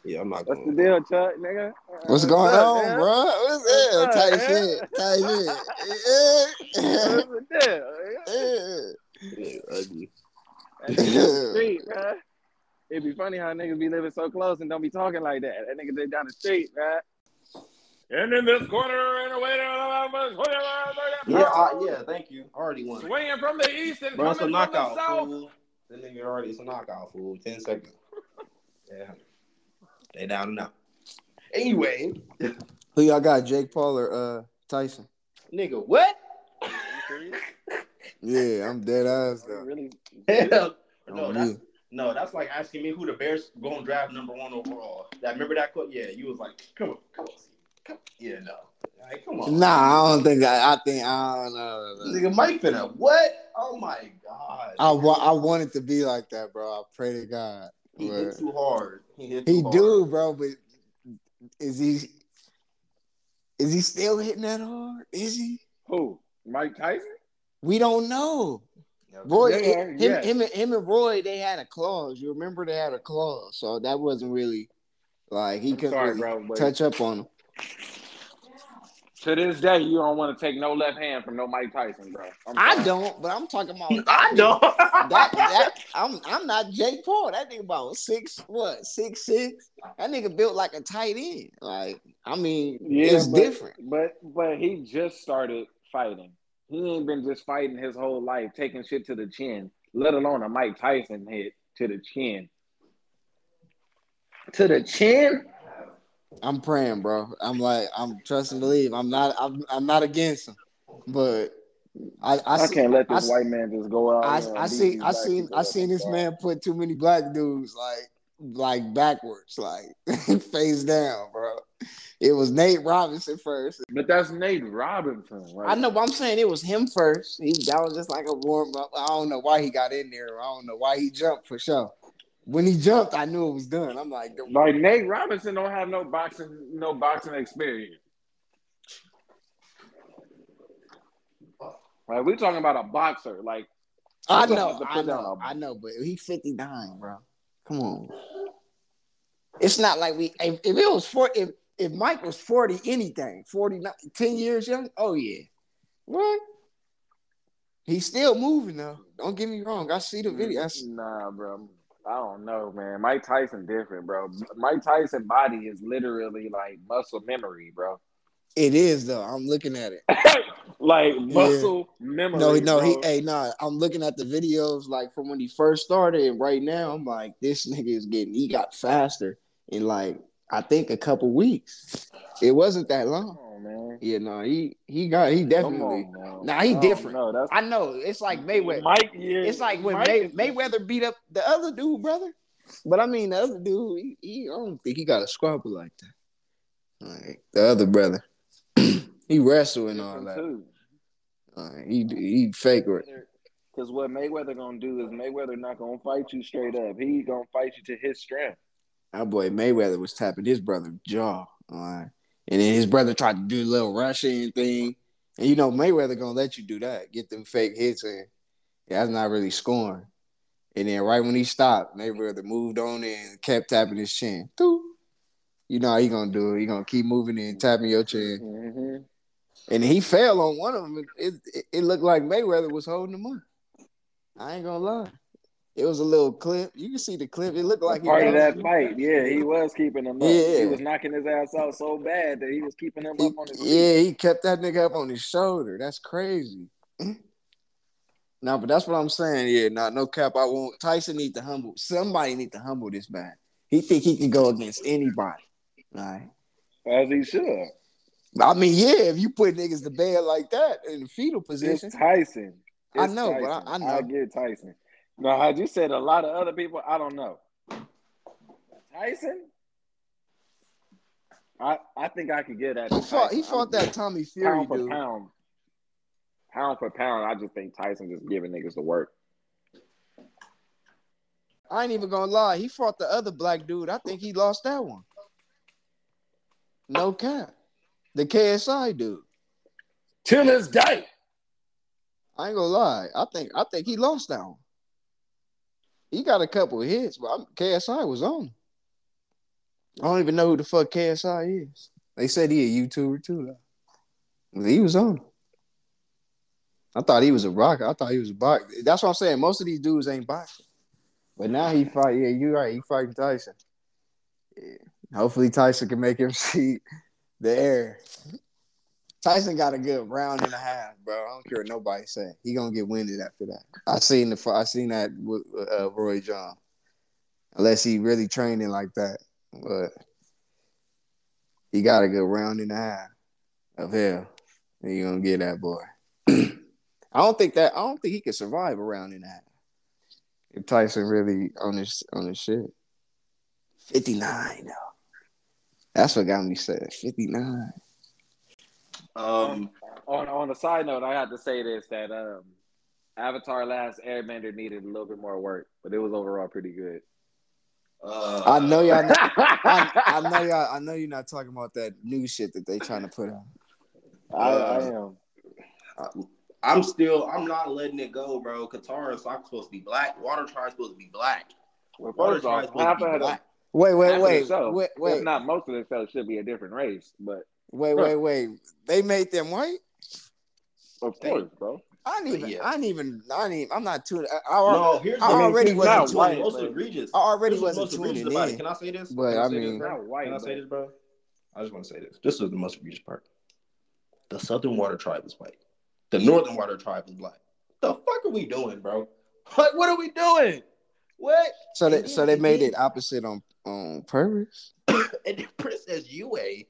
Yeah, I'm not What's the going. deal, Chuck, nigga? What's What's going up, on, nigga? bro? What's What's that? up, Tight nigga? shit. Tight shit. What's the deal, nigga? Yeah, ugly. That nigga down the street, man. It'd be funny how niggas be living so close and don't be talking like that. That nigga down the street, man. And in this corner, and away Yeah. Thank you. Already won. swinging from the east and Bro, it's a coming from the knockout, south. fool. That nigga already. It's a knockout, fool. 10 seconds. Yeah, they down and out. Anyway, Who y'all got? Jake Paul or Tyson? nigga, what? Yeah, I'm dead ass though. Really? Hell, Oh, that's like asking me who the Bears going to draft number 1 overall. Remember that quote? Yeah, you was like, come on. Yeah, no. Like, come on. Nah, I don't think I don't know. Nigga, Mike finna what? Oh my god. I want it to be like that, bro. I pray to God. He hit too hard. He do, bro, but is he still hitting that hard? Is he? Who? Mike Tyson? We don't know. Roy, him and Roy, they had a clause. You remember they had a clause, so that wasn't really like he couldn't touch up on him. To this day, you don't want to take no left hand from no Mike Tyson, bro. I don't, but I'm talking about. I don't. I'm not Jake Paul. That nigga about 6'6". That nigga built like a tight end. Like, I mean, it's different. But he just started fighting. He ain't been just fighting his whole life, taking shit to the chin, let alone a Mike Tyson hit to the chin. To the chin? I'm praying, bro. I'm trusting to believe. I'm not against him, but I can't let this white man just go out. I seen this man put too many black dudes like backwards, like face down, bro. It was Nate Robinson first. But that's Nate Robinson, right? I know, but I'm saying it was him first. That was just like a warm up. I don't know why he got in there. I don't know why he jumped for sure. When he jumped, I knew it was done. I'm like Nate Robinson don't have no boxing experience. Like, we talking about a boxer. Like, I know, but he's 59, bro. Come on. It's not like if it was 40, if Mike was 40 anything, 49, 10 years young, oh yeah. What? He's still moving though. Don't get me wrong. I see the video. Nah, bro. I don't know, man. Mike Tyson different, bro. Mike Tyson body is literally like muscle memory, bro. It is though. I'm looking at it. Like muscle memory. I'm looking at the videos like from when he first started, and right now I'm like, this nigga he got faster in like I think a couple weeks. It wasn't that long. Oh, man. Yeah, no, he definitely. He different. I know. It's like Mayweather. It's like when Mayweather beat up the other dude, brother. But I mean, the other dude, I don't think he got a squabble like that. Like the other brother, he wrestled and all that. He fake it. Because what Mayweather gonna do is Mayweather not gonna fight you straight up. He gonna fight you to his strength. Our boy Mayweather was tapping his brother's jaw. And then his brother tried to do a little Russian thing. And you know, Mayweather gonna let you do that. Get them fake hits in. Yeah, that's not really scoring. And then right when he stopped, Mayweather moved on and kept tapping his chin. You know how he gonna do it. He gonna keep moving and tapping your chin. Mm-hmm. And he fell on one of them. It looked like Mayweather was holding him up. I ain't gonna lie. It was a little clip. You can see the clip. It looked like part of that fight. Yeah, he was keeping him up. Yeah. He was knocking his ass out so bad that he was keeping him up on his feet. Yeah, he kept that nigga up on his shoulder. That's crazy. No, but that's what I'm saying. Yeah, no cap. Tyson need to humble. Somebody need to humble this man. He think he can go against anybody. All right. As he should. I mean, yeah, if you put niggas to bed like that in the fetal position. It's Tyson. I know, but I know. I get Tyson. No, I just said a lot of other people, I don't know. Tyson? I think I could get at He fought that Tommy Fury dude. Pound for pound, I just think Tyson just giving niggas the work. I ain't even gonna lie. He fought the other black dude. I think he lost that one. No cap. The KSI dude. Till this day. I ain't gonna lie. I think he lost that one. He got a couple of hits, but KSI was on. I don't even know who the fuck KSI is. They said he a YouTuber too, though. He was on. I thought he was a rocker. I thought he was a boxer. That's what I'm saying. Most of these dudes ain't boxing. But now he fight. Yeah, you're right. He fighting Tyson. Yeah. Hopefully Tyson can make him see the air. Tyson got a good round and a half, bro. I don't care what nobody say. He gonna get winded after that. I seen that with Roy Jones. Unless he really training like that, but he got a good round and a half of hell. And you gonna get that boy. I don't think he could survive a round and a half. If Tyson really on his shit. 59 though. That's what got me sad. 59. On a side note, I have to say this that Avatar: Last Airbender needed a little bit more work, but it was overall pretty good. I know y'all. I know you're not talking about that new shit that they trying to put out. I am. I'm not letting it go, bro. Katara is supposed to be black. Water Tribe's supposed to be black. Well, Water first off, Tribe's supposed to be black. Wait. If not, most of the show should be a different race, but wait. They made them white? Of course, bro. I'm not too. Here's the already wasn't too white, most egregious. I already wasn't tuning in. Can I say this? But Can I say this, bro? I just want to say this. This is the most egregious part. The Southern Water Tribe is white. The Northern Water Tribe is black. The fuck are we doing, bro? Like, what are we doing? What? So they made it opposite on purpose. And then Princess Yue.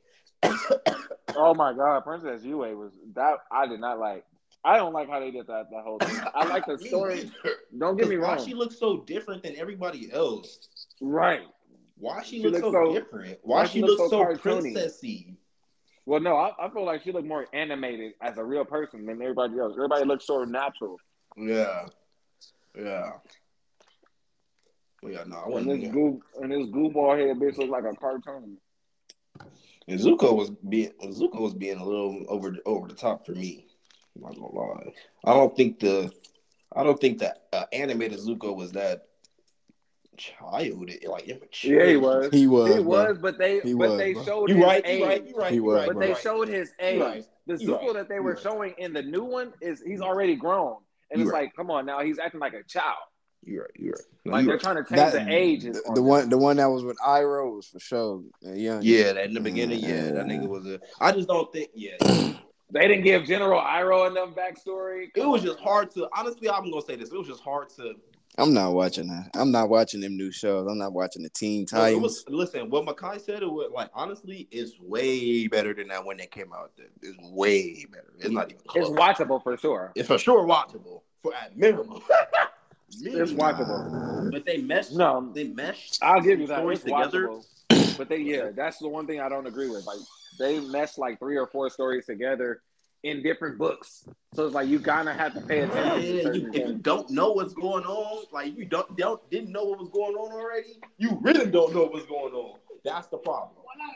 Oh my God, Princess Yue was that I did not like. I don't like how they did that whole thing. I like the story. Don't get me wrong. Why she looks so different than everybody else? Right. Why she looks so different? Why she looks so princessy? Well, no, I feel like she looked more animated as a real person than everybody else. Everybody looks so natural. Yeah. Well, yeah, no, I wasn't. And this goofball head bitch looks like a cartoon. And Zuko was being a little over the top for me. I'm not gonna lie. I don't think the animated Zuko was that child like immature. Yeah, he was, but they showed his age. But they showed his age. The Zuko that they were showing in the new one he's already grown, and it's like, come on now, he's acting like a child. You're right. No, like they're trying to change the ages. The one that was with Iroh was for sure. Young. Yeah, that in the beginning. Yeah, that nigga was I just don't think. Yeah. They didn't give General Iroh enough backstory. It was just hard to. Honestly, I'm gonna say this. It was just hard to. I'm not watching that. I'm not watching them new shows. I'm not watching the Teen Titans. Listen, what Makai said, it was like honestly, it's way better than that when they came out. It's way better. It's not even close. It's watchable for sure. It's for sure watchable for at minimum. It's watchable. But they meshed. No, they meshed. I'll give you that. Stories together. Watchable. But that's the one thing I don't agree with. Like they meshed like 3 or 4 stories together in different books. So it's like you kinda have to pay attention. If you don't know what's going on, like if you didn't know what was going on already, you really don't know what's going on. That's the problem.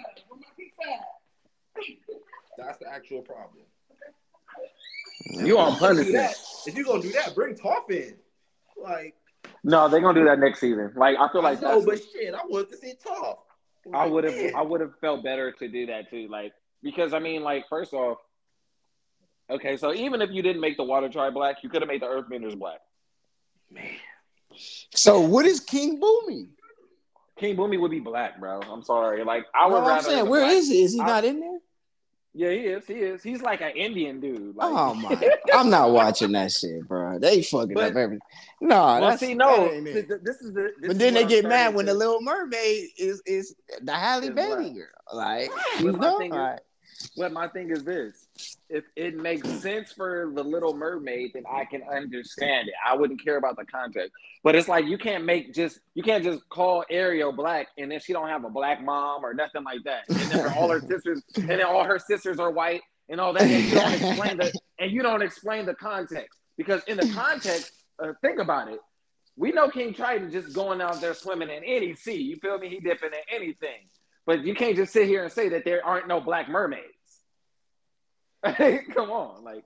That's the actual problem. You on punishment. If you're gonna do that, bring Toph in. Like no, they're gonna do that next season. Like I feel like no, but shit, I want to see Toph. I would have felt better to do that too. Like because I mean, like first off, okay, so even if you didn't make the Water Tribe black, you could have made the Earthbenders black. Man. So what is King Boomy? King Boomy would be black, bro. I'm sorry. Like I would rather. I'm saying, where is he? Is he not in there? Yeah, he is. He's like an Indian dude. Like, oh my! I'm not watching that shit, bro. They fucking up everything. No, well, this is the. But then they get mad when the Little Mermaid is the Halle Berry girl. Like, my thing is this: if it makes sense for the Little Mermaid, then I can understand it. I wouldn't care about the context. But it's like you can't just call Ariel black and then she don't have a black mom or nothing like that. And then all her sisters are white and all that. And you don't explain the context. Because in the context, think about it. We know King Triton just going out there swimming in any sea. You feel me? He dipping in anything. But you can't just sit here and say that there aren't no black mermaids. Come on, like.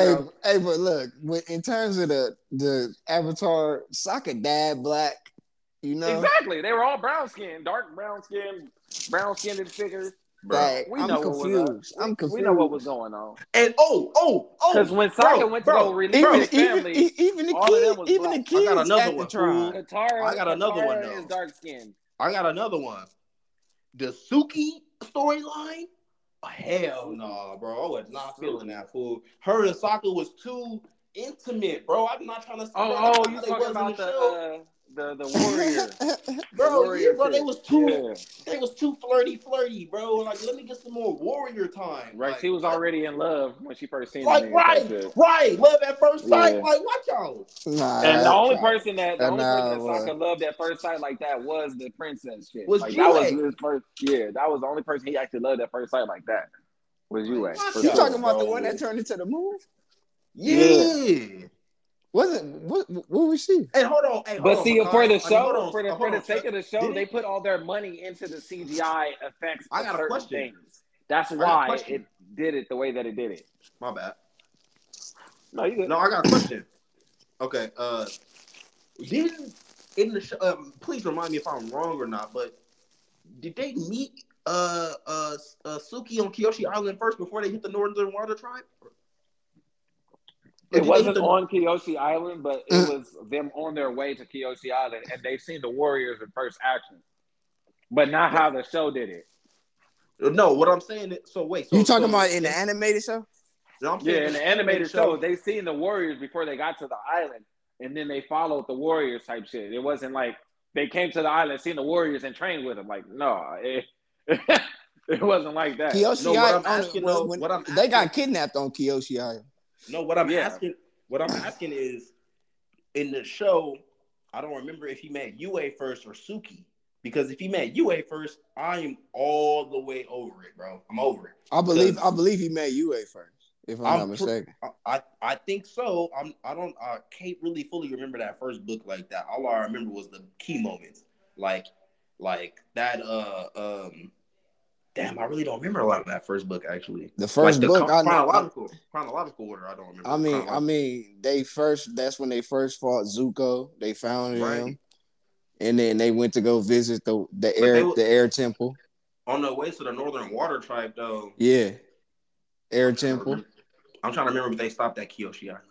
But look, in terms of the Avatar, Sokka dad black. You know, Exactly. They were all brown skinned, dark brown skinned figures. bro. We I'm know what was up. confused. I'm confused. We know what was going on. And Because when Sokka went to go release his family, even the all of them kids, was even black. the kids I got another acting one, tribe. fool. Katara, I got another one, though. is dark skinned. I got another one. The Suki storyline? Oh, hell no, bro. I was not feeling that, fool. Her and Sokka was too intimate, bro. I'm not trying to. Oh, you talking about the warrior? Bro, warrior bro, they chick. was too flirty, bro. Like, let me get some more warrior time. Right, Like, she was already in love when she first seen like, him. right, love at first sight. Yeah. Like, watch y'all. Nah, And the only child. person that Sokka loved at first sight like that was the princess shit. Was like Yue. that was his first. Yeah, that was the only person he actually loved at first sight like that. Was Yue. You talking about the one that turned into the moon? Yeah. Wasn't what was she? Hey, hold on. But see, for the show, for for the sake of the show, they put all their money into the CGI effects I of got a certain question. things. That's why it did it the way that it did it. My bad. No, you good. No, I got a question. Okay. Didn't in the show? Please remind me if I'm wrong or not. But did they meet Suki on Kyoshi Island first before they hit the Northern Water Tribe? It wasn't on Kyoshi Island, but it was them on their way to Kyoshi Island, and they've seen the warriors in first action, but not how the show did it. No, what I'm saying is, so wait. So, you talking about in the animated show? No, I'm saying in the animated show, they seen the warriors before they got to the island, and then they followed the warriors type shit. It wasn't like they came to the island, seen the warriors, and trained with them. Like, no, it wasn't like that. Kyoshi Island. They got kidnapped on Kyoshi Island. No, what I'm asking is, in the show, I don't remember if he met Yue first or Suki. Because if he met Yue first, I am all the way over it, bro. I'm over it. I believe he met Yue first, if I'm not mistaken. I think so. I can't really fully remember that first book like that. All I remember was the key moments. Like that damn, I really don't remember a lot of that first book actually. The first book, chronological order, I don't remember. I mean, that's when they first fought Zuko. They found him, and then they went to go visit the air temple. On the way to the Northern Water Tribe, though. Yeah, air temple. I'm trying to remember if they stopped at Kyoshi Island.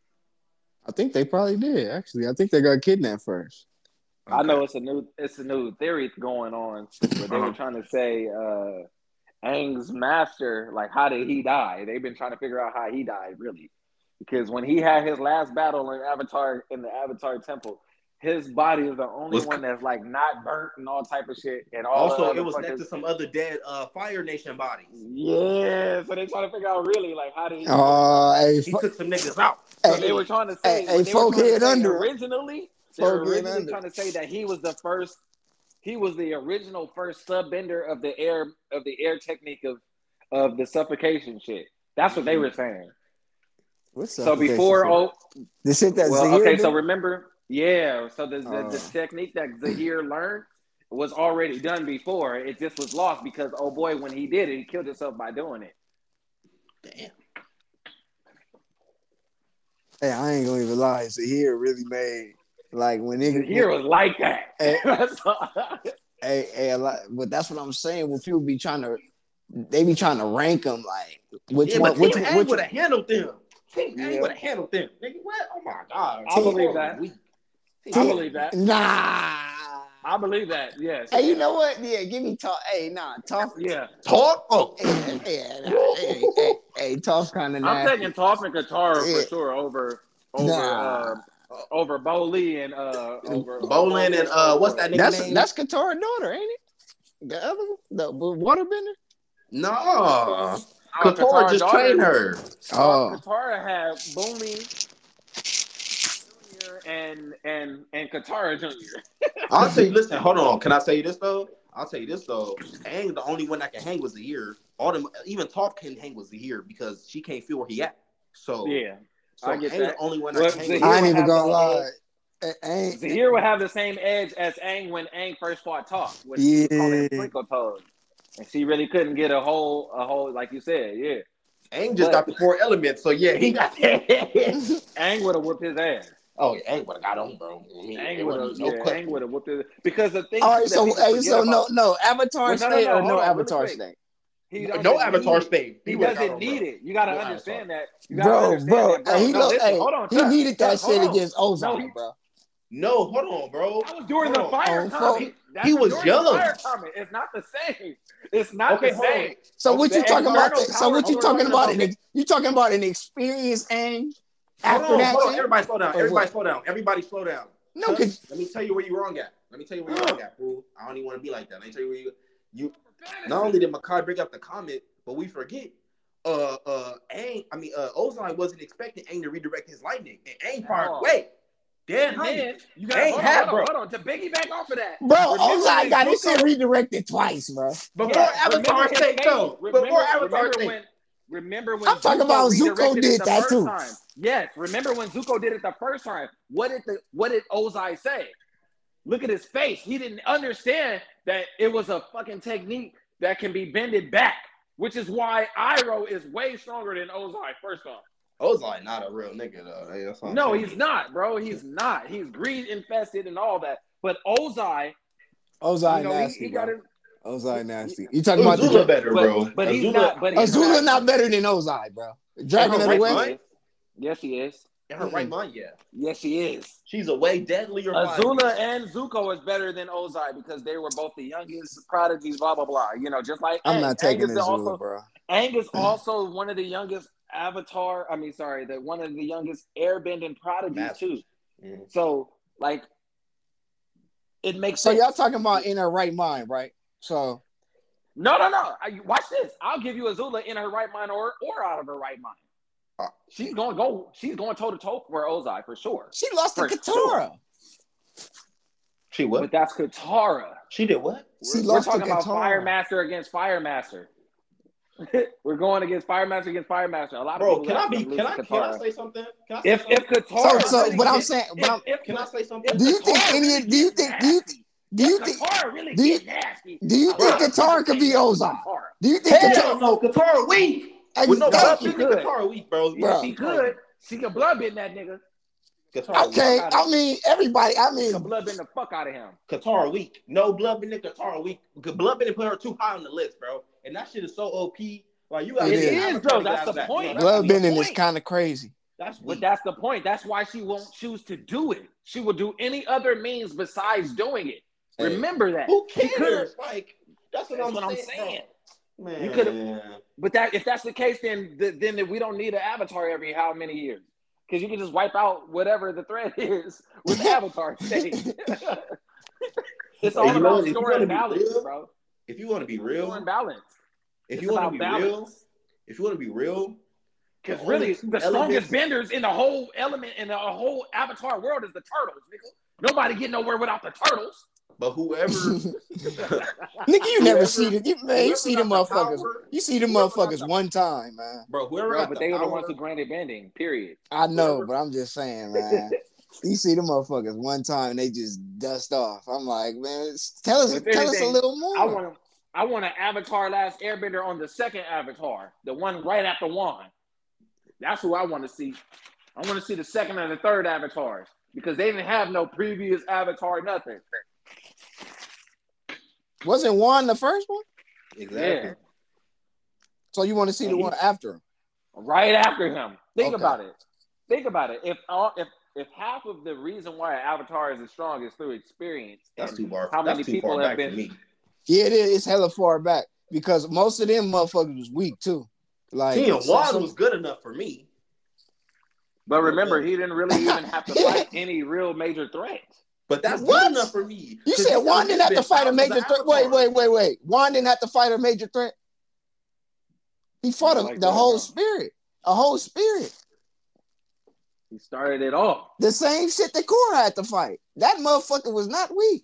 I think they probably did. Actually, I think they got kidnapped first. Okay. I know it's a new theory going on where they were trying to say Aang's master, like, how did he die? They've been trying to figure out how he died, really, because when he had his last battle in the Avatar Temple, his body is the only one that's like not burnt and all type of shit. And also, it was next to some other dead Fire Nation bodies. Yeah, so they trying to figure out really like how did he? He took some niggas out. So they were trying to say originally. They were originally trying to say that he was the original first subbender of the air technique of the suffocation shit. That's what they were saying. So before the shit that Zahir okay, did? so remember, so the technique that Zahir learned was already done before. It just was lost because boy, when he did it, he killed himself by doing it. Damn. Hey, I ain't gonna even lie. Zahir really made. Like when niggas here was like that. But that's what I'm saying. When people be trying to rank them, like which one would have handled them. Team would have handled them. Nigga, what? Oh my god! I believe that. I believe that. Nah. I believe that. Yes. Hey, you know what? Yeah, give me talk. Hey, talk. Yeah, talk. Oh, hey, talk kind of. I'm taking Toph and Katara for sure over Bo Lee and over Bolin and what's that nigga name? That's Katara's daughter, ain't it? The other one, the waterbender? No. Katara just trained her. Katara had Boomy Jr. and Katara Jr. I'll tell you, listen, hold on. Can I tell you this though? I'll tell you this though. Aang, the only one that can hang was Zahir. All them, even Toph can hang with Zahir because she can't feel where he at. So yeah. So I get that. The only one I ain't even gonna lie. Zahir would have the same edge as Aang when Aang first fought Toph. When he was calling Twinkle Toes. And she really couldn't get a whole, like you said, Aang just got the 4 elements, so yeah, he got that. Aang would have whipped his ass. Oh yeah, Aang would have got on, bro. I mean, Aang it would wasn't have, no yeah, Aang question. would have whooped it. Because the thing All too right, that people forget about. no Avatar Well, state or hold no on, really Avatar quick. state, He No doesn't Avatar need, state. he He would have got doesn't on, need bro. it. You got to No understand Avatar. that. You got to understand that, bro. He No, listen, hey, hold on, he Chuck. needed that Chuck, hold shit on. against No, Ozai, bro. No, hold on, bro. that was during Hold the on. fire On comment. That's He was during the fire young. comment. It's not the same. It's not Okay, the hold on. same. So what The you talking about? external So what power you we're talking about? about. You talking about an experienced Aang Hold after on, that hold on. shit? Everybody slow down. Or Everybody what? slow down. Everybody slow down. No, Chuck, cause let me tell you where you're wrong at. Let me tell you where you're wrong at, fool. I don't even want to be like that. Let me tell you where you not only did Makai bring up the comment, but we forget Ozai wasn't expecting Aang to redirect his lightning. And Aang fired away. Dan And then you got Aang had, bro. hold on. To piggyback off of that, bro, remember Ozai when got his Zuko- shit redirected twice, bro. Before Avatar his State, face- though. Before Avatar State. Remember when I'm talking about Zuko redirected it did the that first too. time? Yes, remember when Zuko did it the first time? What did Ozai say? Look at his face. He didn't understand that it was a fucking technique that can be bended back, which is why Iroh is way stronger than Ozai. First off, Ozai not a real nigga though. That's what I'm saying. he's not, bro. He's not. He's greed infested and all that. But Ozai, nasty, he got bro. his. Ozai nasty. You talking about Azula better, bro. But he's Azula, not. But he's Azula not better than Ozai, bro. Dragon of the right West. mind? Yes, he is. In her right mind, yeah. Yes, he is. She's a way deadlier. Azula and Zuko is better than Ozai because they were both the youngest prodigies, blah, blah, blah. You know, just like I'm Aang. not taking Aang is Azula, bro. Aang is also one of the youngest one of the youngest airbending prodigies, too. Mm-hmm. So, like, it makes so sense. y'all talking about in her right mind, right? So No. Watch this. I'll give you Azula in her right mind or out of her right mind. She's going toe to toe for Ozai for sure. She lost to Katara. Sure. She what? But that's Katara. She did what? We're talking about Fire Master against Fire Master. We're going against Fire Master against Fire Master. A lot of people. Can I say something? If Katara. So what I'm saying, can I say something? Do you think Katara could be Ozai? Do you think Katara weak? With no Katara weak, bro. She could. She could blood bend that nigga. Katara okay, I mean everybody. She could blood bend the fuck out of him. Katara weak. No blood bending. Katara weak. Blood bending put her too high on the list, bro. And that shit is so OP. Like you got it is, bro. That's the point. Blood bending is kind of crazy. But that's the point. That's why she won't choose to do it. She will do any other means besides doing it. Hey, remember that. Who cares? Like that's what I'm saying. Man. You could, but if that's the case, then we don't need an Avatar every how many years? Because you can just wipe out whatever the threat is with the Avatar state. It's all about story and balance, bro. If you want to be real, story and balance. If you want to be real, because really the strongest benders in the whole element in the whole Avatar world is the turtles, nigga. Nobody get nowhere without the turtles. But whoever, nigga, you never see it. You see the motherfuckers. You see the motherfuckers one time, man. But they were the ones who granted bending. Period. I know, but I'm just saying, man. You see the motherfuckers one time and they just dust off. I'm like, man, tell us a little more. I want an Avatar Last Airbender on the second Avatar, the one right after Wan. That's who I want to see. I want to see the second and the third Avatars because they didn't have no previous Avatar, nothing. Wasn't Wan the first one? Exactly. Yeah. So you want to see the one after him? Right after him. Think about it. If half of the reason why an Avatar is as strong is through experience, that's too far. How many people have been? Yeah, it is. It's hella far back because most of them motherfuckers was weak too. Like Wan was good enough for me. But remember, he didn't really even have to fight any real major threats. But that's good enough for me. You said Wan didn't have to fight a major threat. Wait. Wan didn't have to fight a major threat. He fought a whole spirit. He started it all. The same shit that Korra had to fight. That motherfucker was not weak.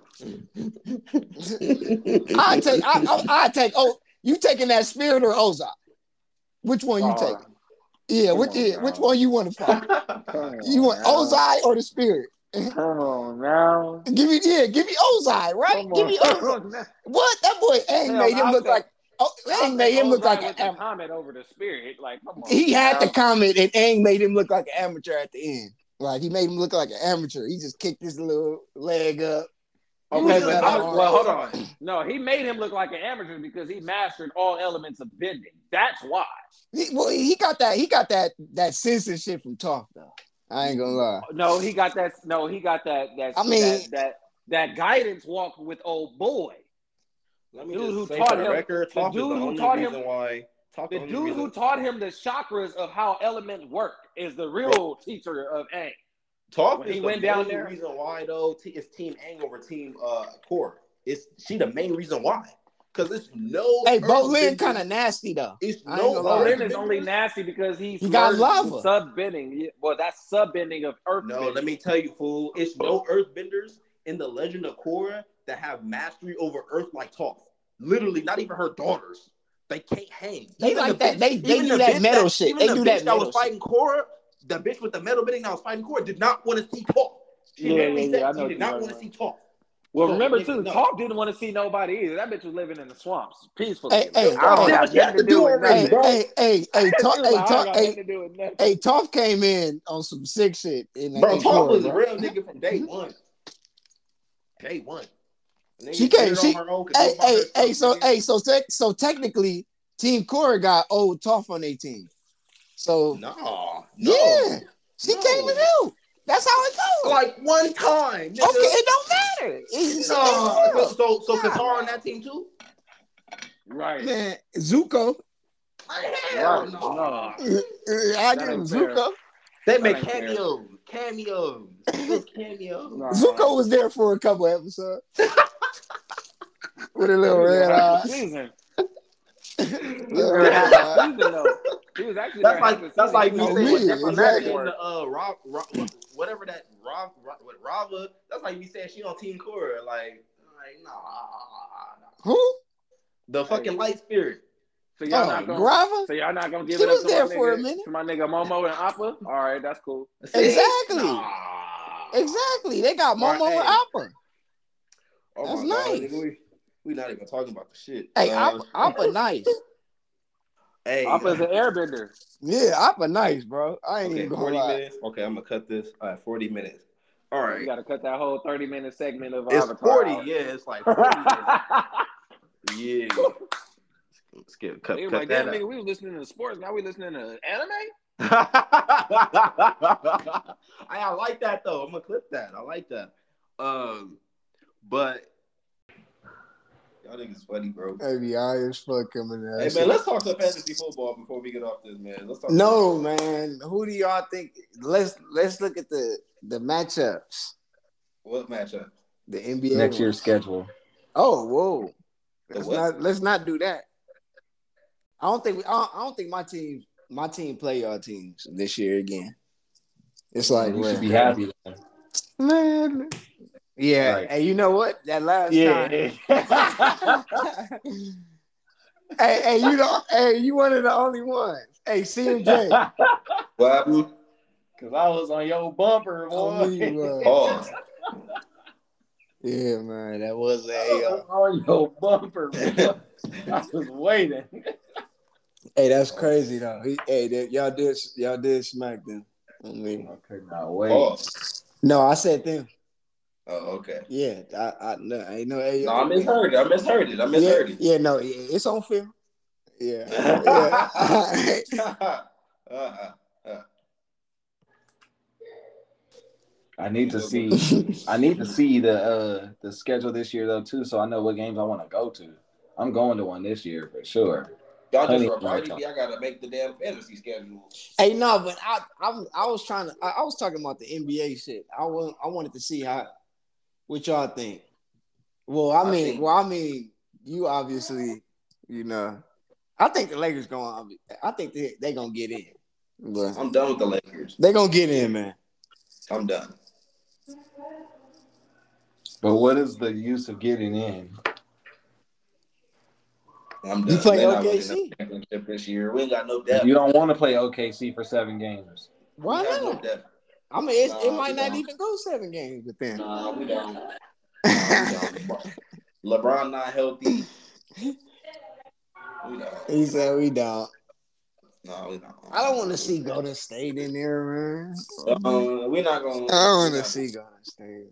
I take. Oh, you taking that spirit or Ozai? Which one you taking? Yeah, which one you want to fight? You want Ozai or the spirit? Come on now. Give me Ozai, right? Give me Ozai. What? That boy Aang made him look like. Aang made him look like an comment over the spirit. Like, come on. He had the comment, and Aang made him look like an amateur at the end. Like he made him look like an amateur. He just kicked his little leg up. Okay, He but was hold on. No, he made him look like an amateur because he mastered all elements of bending. That's why. He got that censorship from Talk though. I ain't gonna lie. No, he got that. No, he got that. I mean, that guidance walk with old boy. Let me dude just who say taught for the him, record, the Talk is dude the who only taught reason him, why. Talk the the dude only who reason. taught him the chakras of how elements work is the real teacher of Aang. Talk When is he the went down main there, reason why though. It's Team Aang over Team Core. She the main reason why. Because it's no. Hey, Bolin kind of nasty though. It's I ain't no. gonna lie. Bolin is only nasty because he got merged lava. with sub bending. Well, that's sub bending of earth. No, bending. let me tell you, fool. It's no earthbenders in the Legend of Korra that have mastery over Earth like Toph. Literally, not even her daughters. They can't hang. They Even like the that. bitch- They even do the that bitch metal shit. Even They the do bitch that that was metal fighting Korra, the bitch with the metal bending that was fighting Korra did not want to see Toph. She literally I said know she did not want to see Toph. Well, So, remember nigga, too, no. Talk didn't want to see nobody either. That bitch was living in the swamps peacefully. Hey, I don't Yeah, have but she had nothing to to do do with already, nothing. bro. Toph came in on some sick shit. Bro, Toph was a bro. real nigga from day one. Day one. She came. So technically, Team Korra got old Toph on their team. So no. Yeah, she came in out. That's how it goes. Like one time. Nigga. Okay, it don't matter. So Katara on that team too? Right. Man, Zuko. Hell no. I give him Zuko. They make cameos. Cameos. No. Zuko was there for a couple episodes. With a little red eye. He was actually that's like me saying exactly. whatever that Rava. That's like me saying she on Team Korra. Like nah. Who? The fucking light spirit. So y'all not gonna Grava? So y'all not gonna give she it up was to there my for nigga, a minute. to my nigga Momo and Appa? All right, that's cool. Exactly. Nah. Exactly. They got Momo and Appa. Oh that's my nice. God, nigga, we not even talking about the shit. Hey, Appa nice. Hey, Appa's an airbender. Yeah, Appa nice, bro. I ain't even gonna 40 lie. minutes. Okay, I'm gonna cut this. All right, 40 minutes. All right. You gotta cut that whole 30-minute segment of it's Avatar 40, out. yeah, it's like 40 minutes. Yeah. Let's get cut like, that damn, out. nigga, we was listening to sports, now we listening to anime? I like that though. I'm gonna clip that. I like that. But y'all niggas funny, bro. Maybe I as fuck coming out. Hey man, let's talk some fantasy football before we get off this, man. Let's talk. No, man. Who do y'all think? Let's look at the matchups. What matchup? The NBA next year's schedule. Oh, whoa. Let's not do that. I don't think my team play y'all teams this year again. It's like we should be happy then. Man. Yeah. Right. Hey, you know what? That last time. hey, you one of the only ones. Hey, CMJ. What happened? Cause I was on your bumper, boy. Pause. Yeah, man, that was on your bumper, boy. I was waiting. Hey, that's crazy though. Y'all did smack them. I could not wait. Pause. No, I said them. Oh, okay. Yeah, I know. I misheard it. Yeah, no, it's on film. Yeah. I need to see the schedule this year though too, so I know what games I want to go to. I'm going to one this year for sure. Y'all just reminded me I gotta make the damn fantasy schedule. Hey, no, but I was trying to. I was talking about the NBA shit. I wanted to see what y'all think. Well, I mean, you obviously, I think the Lakers going. I think they gonna get in. But I'm done with the Lakers. They gonna get in, man. I'm done. But what is the use of getting in? I'm done. You play OKC championship this year. We ain't got no depth. You don't want to play OKC for 7 games. Why not? No depth. I mean, it might not even go 7 games with them. Nah, we don't. LeBron not healthy. We don't. He said we don't. No, we're not. I don't want to see Golden State in there, man. We're not going. I don't want to see Golden State.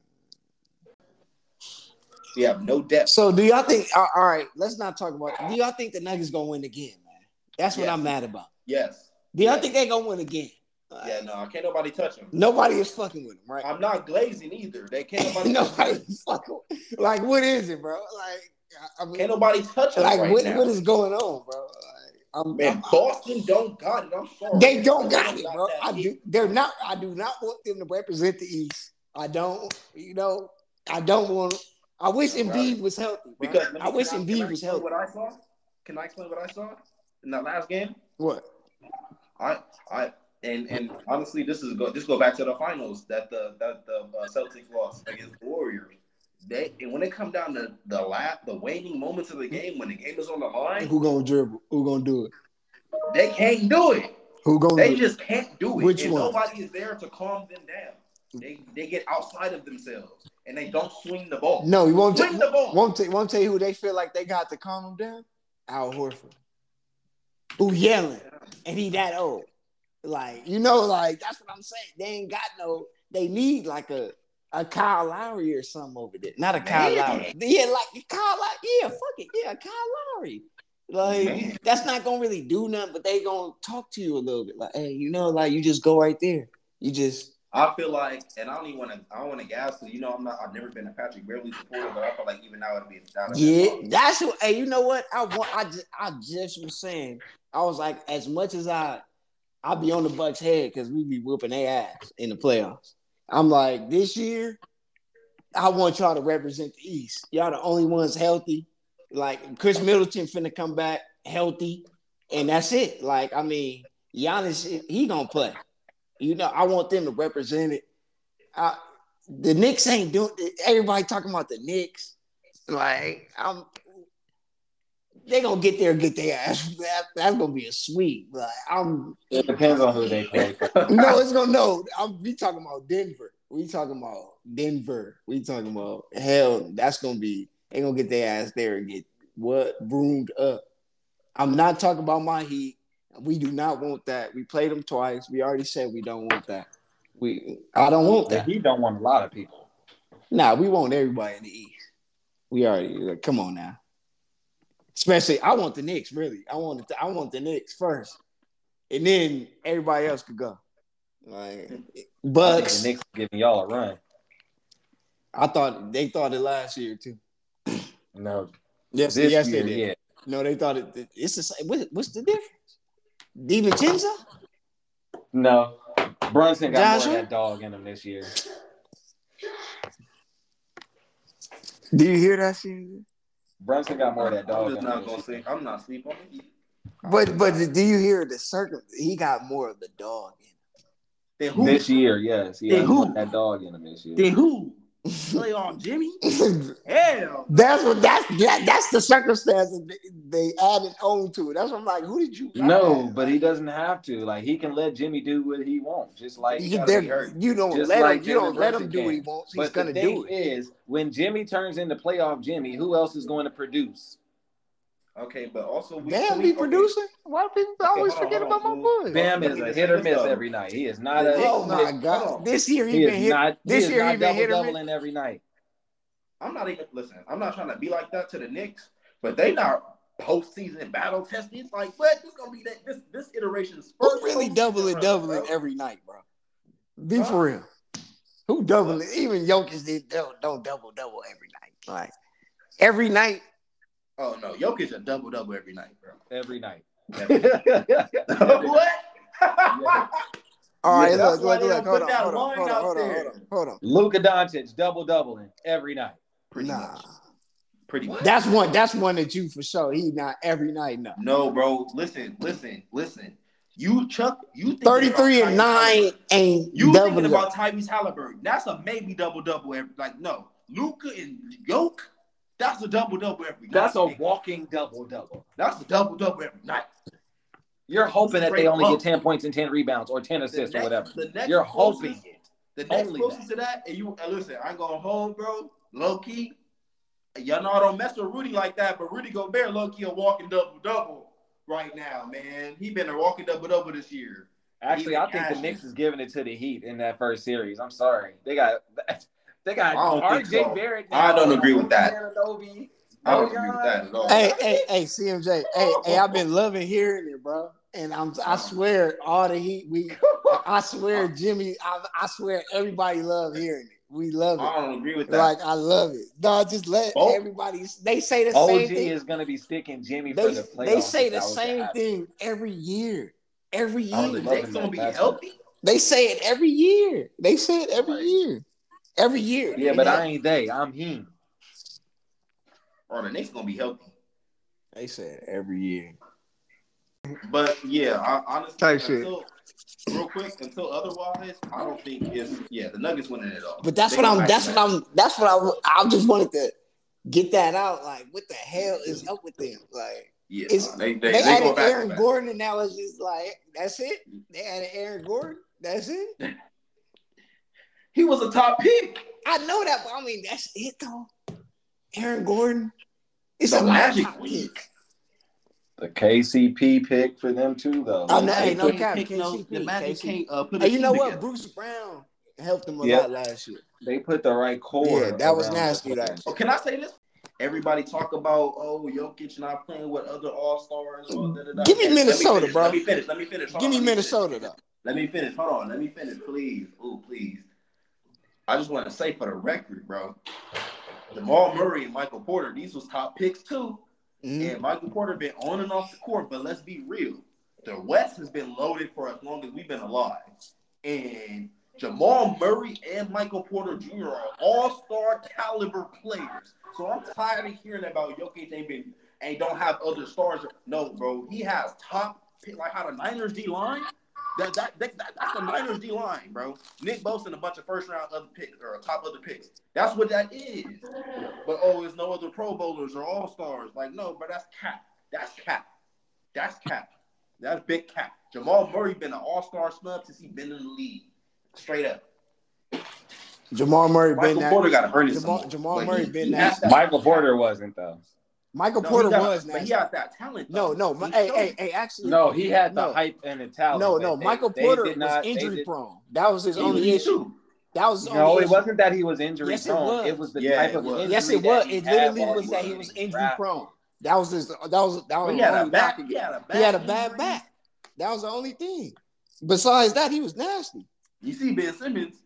We have no depth. So, do y'all think? All right, let's not talk about. Do y'all think the Nuggets gonna win again, man? That's what Yes. I'm mad about. Yes. Do y'all think they gonna win again? Yeah, no, can't nobody touch them. Nobody is fucking with them, right? I'm not glazing either. They can't nobody. Nobody touch them. is fucking. Like, what is it, bro? Like, I mean, Can't nobody touch them like, right what now. is going on, bro? Like, Man, Boston don't got it. I'm sorry. they don't got it, Not bro. that I deep. do. They're not. I do not want them to represent the East. I don't. You know, I don't want. I wish Embiid was healthy. Bro. Because I wish Embiid was explain healthy. what I saw? Can I explain what I saw in that last game? What? And honestly, this go back to the finals that the Celtics lost against the Warriors. And when it come down to the waning moments of the game, when the game is on the line, Who gonna dribble? Who gonna do it? they can't do it. Who gonna? They do it? just can't do it. Which and one? nobody is there to calm them down. They get outside of themselves and they don't swing the ball. No, he won't. Swing the ball. Won't tell you who they feel like they got to calm them down. Al Horford, who yelling, and he that old. Like, you know, like that's what I'm saying. They ain't got no. They need like a Kyle Lowry or something over there. Not a Kyle Lowry. Yeah, like Kyle Lowry. Yeah, fuck it. Yeah, Kyle Lowry. Like, that's not gonna really do nothing, but they gonna talk to you a little bit. Like, hey, you know, like you just go right there. You just. I feel like, and I don't want to gas because I've never been a Patrick Beverly supporter, but I feel like even now it'll be down. Yeah, that's what. Hey, you know what? I just was saying. I was like, as much as I'll be on the Bucks' head because we be whooping their ass in the playoffs. I'm like, this year, I want y'all to represent the East. Y'all the only ones healthy. Like, Chris Middleton finna come back healthy, and that's it. Like, I mean, Giannis, he gonna play. You know, I want them to represent it. The Knicks ain't doing it. Everybody talking about the Knicks. Like, they gonna get there and get their ass. That's gonna be a sweep. Like, It depends on who they play. no, it's gonna no. We talking about Denver. We talking about hell. That's gonna be. They gonna get their ass there and get broomed up. I'm not talking about my Heat. We do not want that. We played them twice. We already said we don't want that. I don't want that. He don't want a lot of people. Nah, we want everybody in the East. We already come on now. Especially, I want the Knicks. Really, I want the Knicks first, and then everybody else could go. Like Bucks. I think the Knicks giving y'all a run. They thought it last year too. No, yes, this yes, year, they did. yeah. No, they thought it's the same. What's the difference? DiVincenzo? No, Brunson got Joshua? more of that dog in him this year. Do you hear that shit? Brunson got more of that dog I'm just in him. not gonna say. I'm not sleep on it. But do you hear the circle? He got more of the dog in him. Then who? This year, yes. He Then has who? more of that dog in him this year. Then who? Playoff Jimmy? Hell. That's the circumstance they added on to it. That's what I'm like. Who did you? No, but he doesn't have to. Like, he can let Jimmy do what he wants. Just like You don't Just let like him. You don't Jalen let Brunson him do what he can. wants. He's But gonna the thing do it. is, when Jimmy turns into playoff Jimmy, who else is going to produce? Okay, but also Bam be producing. Why do people always hold on, forget hold about on, my fool. boy? Bam is Let me a just hit say or this, miss though. every night. He is not The a. Knicks- Oh my Hold God! on. This year He he been is hit. not. This year he been double hit or miss. doubling every night. I'm not even listen. I'm not trying to be like that to the Knicks, but they not postseason battle tested. It's like what? This gonna be that this iteration's Who first. really postseason doubling run, bro. every night, bro? Be for real. Who doubling? Even Jokic don't double every night. Like every night. Oh no, Jokic a double every night, bro. Every night. What? All right, Yeah, that's look. why they Hold don't on. put that line out there. Hold on. Luka Doncic double doubling every night. Pretty Nah. much. Pretty much. That's one that you for sure. He not every night. No, bro. Listen. You thinking 33 about and 9 Tyrese ain't You double thinking about Tyrese Halliburton? That's a maybe double every. Like no, Luka and Yoke. That's a double every night. That's a walking double. That's a double every night. You're hoping that they Straight only up. get 10 points and 10 rebounds or 10 assists or whatever. You're hoping it. The next Only closest to that, and listen, I ain't gonna hold, bro. Low key, y'all know I don't mess with Rudy like that, but Rudy Gobert, low key, a walking double. right now, man. He been walking double this year. Actually, I think the Knicks is giving it to the Heat in that first series. I'm sorry. They got RJ Barrett. I don't agree with that. I don't agree with that at all. Hey, CMJ. Hey, I've been loving hearing it, bro. And I swear, all the Heat, I swear, Jimmy, I swear, everybody love hearing it. We love it. I don't agree with that. Like, I love it. No, just let everybody. They say the same thing. OG is gonna be sticking Jimmy for the playoffs. They say the same thing every year. Every year. The Knicks gonna be healthy. They say it every year. Every year. Yeah, but I ain't they. I'm him. Or the Knicks gonna be healthy. They say it every year. But yeah, honestly, until otherwise, I don't think the Nuggets winning it all. But I just wanted to get that out. Like, what the hell is up with them? Like, they added Aaron Gordon, and now it's just like, that's it. They added Aaron Gordon. That's it. He was a top pick. I know that, but I mean, that's it though. Aaron Gordon. It's a Magic pick. The KCP pick for them too, though. Oh, no cap. The Magic can't put you know what? Bruce Brown helped them a lot last year. They put the right core. Yeah, that was nasty. Oh, can I say this? Everybody talk about Jokic not playing with other All-Stars. Give me Minnesota, bro. Let me finish. Give me Minnesota, though. Let me finish. Hold on. Let me finish, please. Oh, please. I just want to say for the record, bro, Jamal Murray and Michael Porter, these was top picks too. And Michael Porter been on and off the court, but let's be real. The West has been loaded for as long as we've been alive. And Jamal Murray and Michael Porter Jr. are all-star caliber players. So I'm tired of hearing about Jokic ain't don't have other stars. No, bro. He has top pick, like how the Niners D-line. That's the Niners D-line, bro. Nick Bosa and a bunch of first-round other picks or top other picks. That's what that is. But, there's no other Pro Bowlers or All-Stars. Like, no, bro, that's cap. That's big cap. Jamal Murray been an All-Star snub since he been in the league. Straight up. Jamal Murray Michael been Porter got to earn it. Jamal Murray been that. Michael Porter wasn't, though. Michael Porter was, but he has that talent. Though. No. Hey, actually, no, he had the hype and the talent. No. Michael Porter was injury prone. That was his only issue. That was his only issue. It wasn't that he was injury prone. It was the type of injury. Yes, it was. It literally was that he was injury prone. That was his. That was. He had a bad back. That was the only thing. Besides that, he was nasty. You see Ben Simmons.